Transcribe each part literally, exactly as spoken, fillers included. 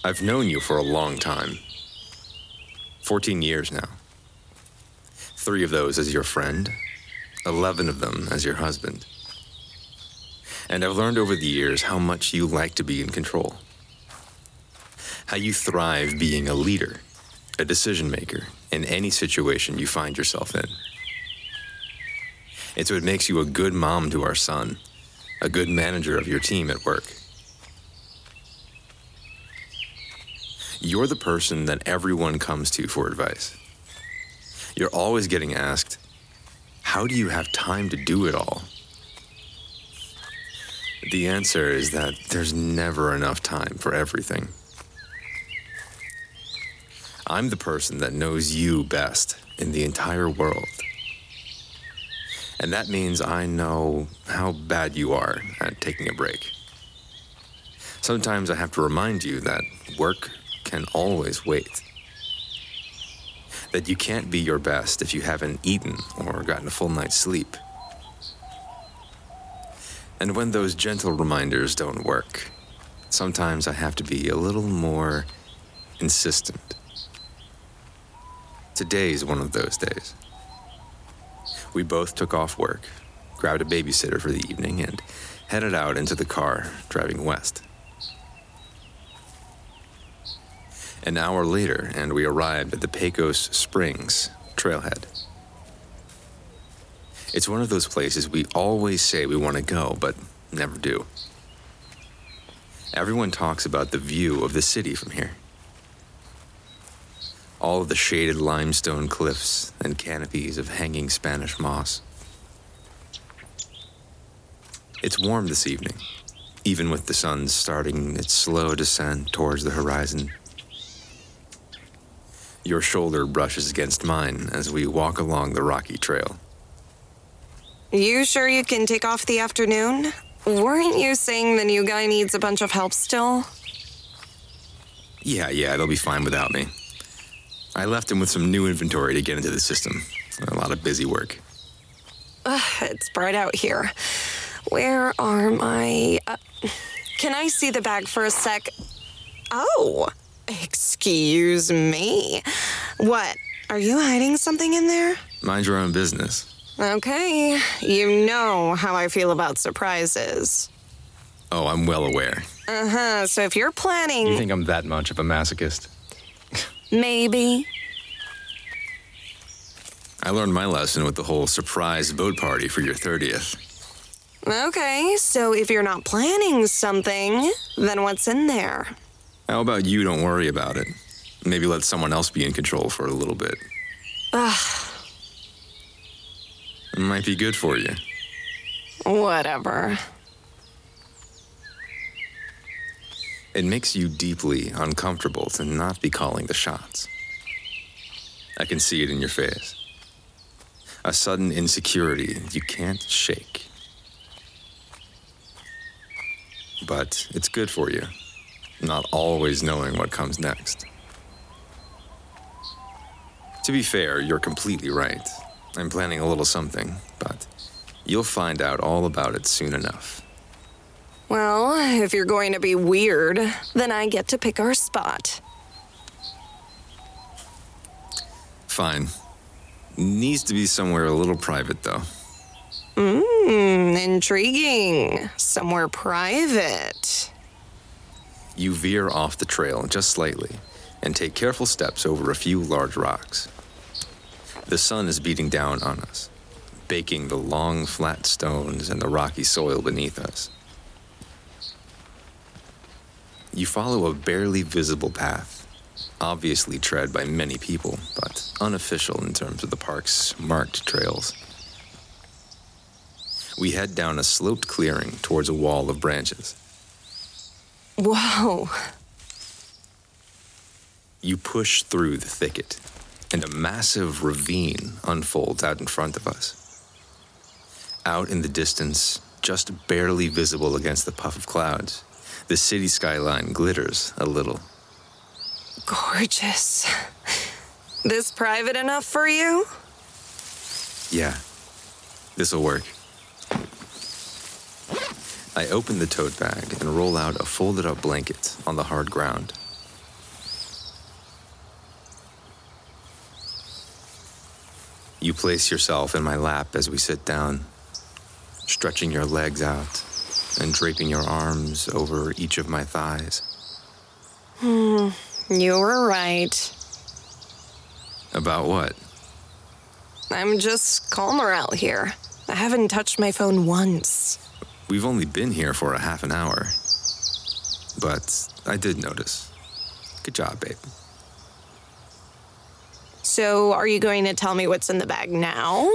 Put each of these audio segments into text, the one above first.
I've known you for a long time. fourteen years now. Three of those as your friend, eleven of them as your husband. And I've learned over the years how much you like to be in control. How you thrive being a leader, a decision maker in any situation you find yourself in. It's what makes you a good mom to our son, a good manager of your team at work. You're the person that everyone comes to for advice. You're always getting asked, how do you have time to do it all? The answer is that there's never enough time for everything. I'm the person that knows you best in the entire world. And that means I know how bad you are at taking a break. Sometimes I have to remind you that work can always wait. That you can't be your best if you haven't eaten or gotten a full night's sleep. And when those gentle reminders don't work, sometimes I have to be a little more insistent. Today's one of those days. We both took off work, grabbed a babysitter for the evening, and headed out into the car, driving west. An hour later, and we arrived at the Pecos Springs trailhead. It's one of those places we always say we want to go, but never do. Everyone talks about the view of the city from here. All of the shaded limestone cliffs and canopies of hanging Spanish moss. It's warm this evening, even with the sun starting its slow descent towards the horizon. Your shoulder brushes against mine as we walk along the rocky trail. You sure you can take off the afternoon? Weren't you saying the new guy needs a bunch of help still? Yeah, yeah, they'll be fine without me. I left him with some new inventory to get into the system. A lot of busy work. Ugh, it's bright out here. Where are my... Uh, can I see the bag for a sec? Oh, excuse me. What, are you hiding something in there? Mind your own business. Okay, you know how I feel about surprises. Oh, I'm well aware. Uh-huh, so if you're planning... You think I'm that much of a masochist? Maybe. I learned my lesson with the whole surprise boat party for your thirtieth. Okay, so if you're not planning something, then what's in there? How about you don't worry about it? Maybe let someone else be in control for a little bit. Ugh. It might be good for you. Whatever. It makes you deeply uncomfortable to not be calling the shots. I can see it in your face. A sudden insecurity you can't shake. But it's good for you, not always knowing what comes next. To be fair, you're completely right. I'm planning a little something, but you'll find out all about it soon enough. Well, if you're going to be weird, then I get to pick our spot. Fine. Needs to be somewhere a little private, though. Mmm, intriguing. Somewhere private. You veer off the trail just slightly and take careful steps over a few large rocks. The sun is beating down on us, baking the long, flat stones and the rocky soil beneath us. You follow a barely visible path, obviously tread by many people, but unofficial in terms of the park's marked trails. We head down a sloped clearing towards a wall of branches. Whoa. You push through the thicket, and a massive ravine unfolds out in front of us. Out in the distance, just barely visible against the puff of clouds, the city skyline glitters a little. Gorgeous. This private enough for you? Yeah, this'll work. I open the tote bag and roll out a folded-up blanket on the hard ground. You place yourself in my lap as we sit down, stretching your legs out and draping your arms over each of my thighs. Hmm, you were right. About what? I'm just calmer out here. I haven't touched my phone once. We've only been here for a half an hour. But I did notice. Good job, babe. So, are you going to tell me what's in the bag now?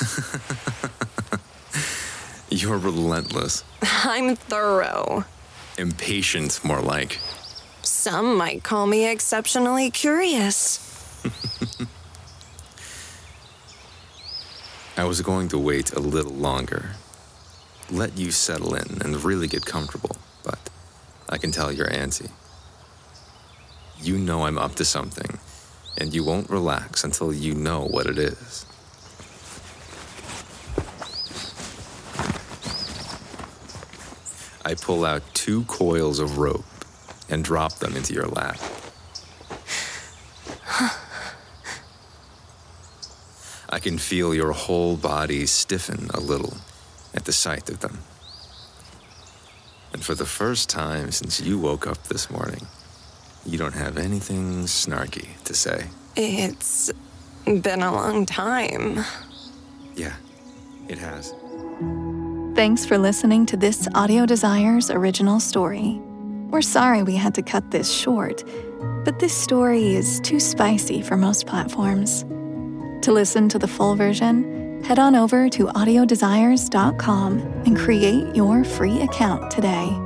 You're relentless. I'm thorough. Impatient, more like. Some might call me exceptionally curious. I was going to wait a little longer. Let you settle in and really get comfortable, but I can tell you're antsy. You know I'm up to something, and you won't relax until you know what it is. I pull out two coils of rope and drop them into your lap. I can feel your whole body stiffen a little at the sight of them. And for the first time since you woke up this morning, you don't have anything snarky to say. It's been a long time. Yeah, it has. Thanks for listening to this Audio Desires original story. We're sorry we had to cut this short, but this story is too spicy for most platforms. To listen to the full version, head on over to audio desires dot com and create your free account today.